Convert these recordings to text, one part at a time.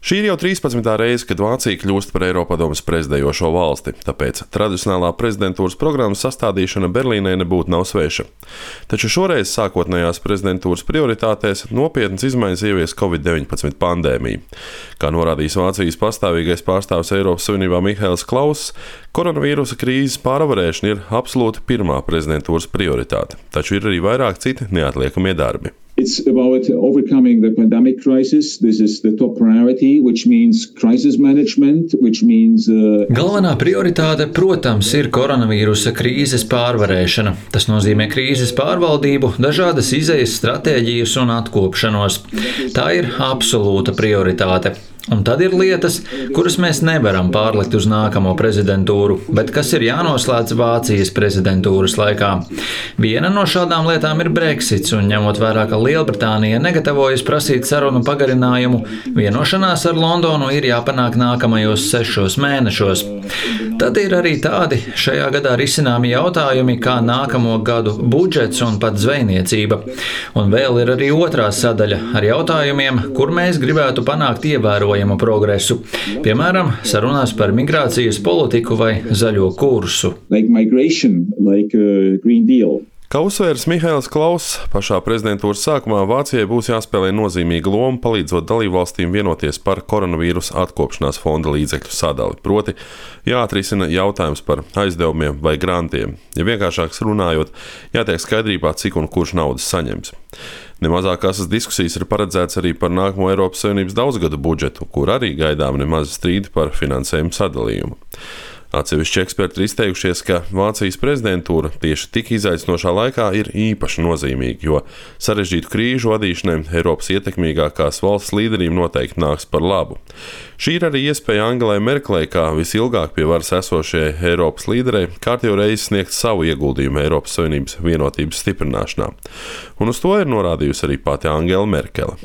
Šī ir jau 13. reize, kad Vācija kļūst par Eiropadomes prezidējošo valsti, tāpēc tradicionālā prezidentūras programmas sastādīšana Berlīnē nebūtu nav sveša. Taču šoreiz sākotnējās prezidentūras prioritātēs nopietnas izmaiņas ievies Covid-19 pandēmija. Kā norādījis Vācijas pastāvīgais pārstāvis Eiropas Savienībā Mihails Klauss, koronavīrusa krīzes pārvarēšana ir absolūti pirmā prezidentūras prioritāte, taču ir arī vairāk citi neatliekamie darbi. It's about overcoming the pandemic crisis. This is the top priority, which means crisis management, which means... Galvenā prioritāte, protams, ir koronavīrusa krīzes pārvarēšana. Tas nozīmē krīzes pārvaldību, dažādas izejas stratēģijas un atkopšanos. Tā ir absolūta prioritāte. Un tad ir lietas, kuras mēs nevaram pārlikt uz nākamo prezidentūru, bet kas ir jānoslēdz Vācijas prezidentūras laikā. Viena no šādām lietām ir Brexits, un ņemot vērā, ka Lielbritānija negatavojas prasīt sarunu pagarinājumu, vienošanās ar Londonu ir jāpanāk nākamajos 6 mēnešos. Tad ir arī tādi šajā gadā risināmi jautājumi, kā nākamo gadu budžets un pat zvejniecība. Un vēl ir arī otrā sadaļa ar jautājumiem, kur mēs gribētu panākt ievērojumu progresu, piemēram, sarunās par migrācijas politiku vai zaļo kursu. Like migration, like Green Deal. Kā uzsvērs Mihails Klauss, pašā prezidentūras sākumā Vācijai būs jāspēlē nozīmīga loma, palīdzot dalībvalstīm vienoties par koronavīrusa atkopšanās fonda līdzekļu sadali, proti jāatrisina jautājums par aizdevumiem vai grantiem. Ja vienkāršāk runājot, jātiek skaidrībā, cik un kurš naudas saņems. Nemazākās diskusijas ir paredzēts arī par nākamo Eiropas Savienības daudzgadu budžetu, kur arī gaidām nemaz strīdi par finansējumu sadalījumu. Atsevišķi eksperti ir izteikušies, ka Vācijas prezidentūra tieši tik izaicinošā laikā ir īpaši nozīmīga, jo sarežģītu krīžu vadīšanai Eiropas ietekmīgākās valsts līderiem noteikti nāks par labu. Šī ir arī iespēja Angelai Merkelei, kā visilgāk pie varas esošajai Eiropas līderei, kārtējo reizi sniegt savu ieguldījumu Eiropas Savienības vienotības stiprināšanā. Un uz to ir norādījusi arī pati Angela Merkele.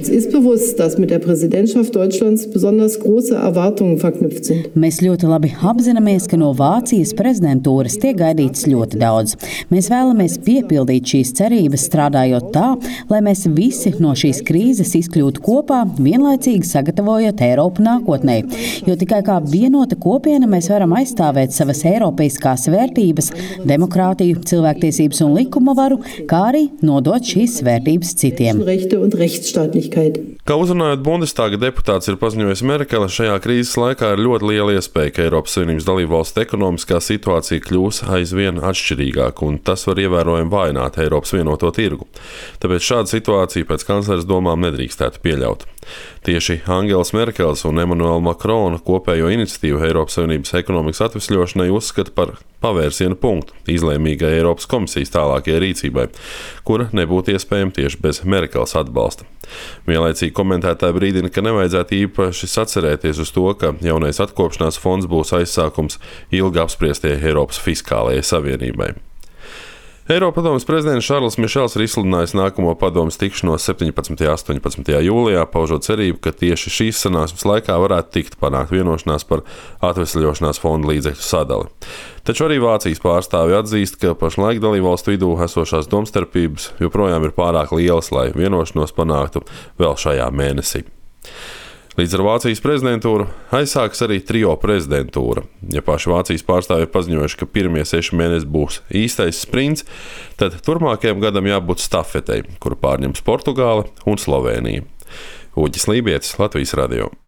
Mēs ļoti labi apzināmies, ka no Vācijas prezidentūras tiek gaidīts ļoti daudz. Mēs vēlamies piepildīt šīs cerības, strādājot tā, lai mēs visi no šīs krīzes izkļūtu kopā, vienlaicīgi sagatavojot Eiropu nākotnē. Jo tikai kā vienota kopiena mēs varam aizstāvēt savas eiropeiskās vērtības, demokrātiju, cilvēktiesības un likuma varu, kā arī nodot šīs vērtības citiem. Kā uzrunājot Bundestaga deputāts ir paziņojis Merkele, šajā krīzes laikā ir ļoti liela iespēja, ka Eiropas Savienības dalībvalstu ekonomiskā situācija kļūs aizvien atšķirīgāka, un tas var ievērojami vājināt Eiropas vienoto tirgu. Tāpēc šāda situācija pēc kancleres domām nedrīkstētu pieļaut. Tieši Angelas Merkeles un Emmanuela Macrona kopējo iniciatīvu Eiropas Savienības ekonomikas atvesļošanai uzskata par pavērsienu punktu izlēmīgai Eiropas komisijas tālākajai rīcībai, kura nebūtu iespējama tieši bez Merkeles atbalsta. Vienlaicīgi komentētāji brīdina, ka nevajadzētu īpaši sacerēties uz to, ka jaunais atkopšanās fonds būs aizsākums ilgi apspriestie Eiropas fiskālajai savienībai. Eiropadomes prezidents Šarls Mišels ir izsludinājis nākamo padomes tikšanos 17. un 18. jūlijā, paužot cerību, ka tieši šīs sanāksmes laikā varētu tikt panākt vienošanās par atvesļošanās fonda līdzekļu sadali. Taču arī Vācijas pārstāvji atzīst, ka pašlaik dalībvalstu vidū esošās domstarpības joprojām ir pārāk lielas, lai vienošanos panāktu vēl šajā mēnesī. Līdz ar Vācijas prezidentūru aizsāks arī trio prezidentūra. Ja paši Vācijas pārstāvji paziņojuši, ka pirmie 6 mēneši būs īstais sprints, tad turpmākajam gadam jābūt stafetei, kuru pārņems Portugāle un Slovēnija. Uģis Lībietis, Latvijas radio.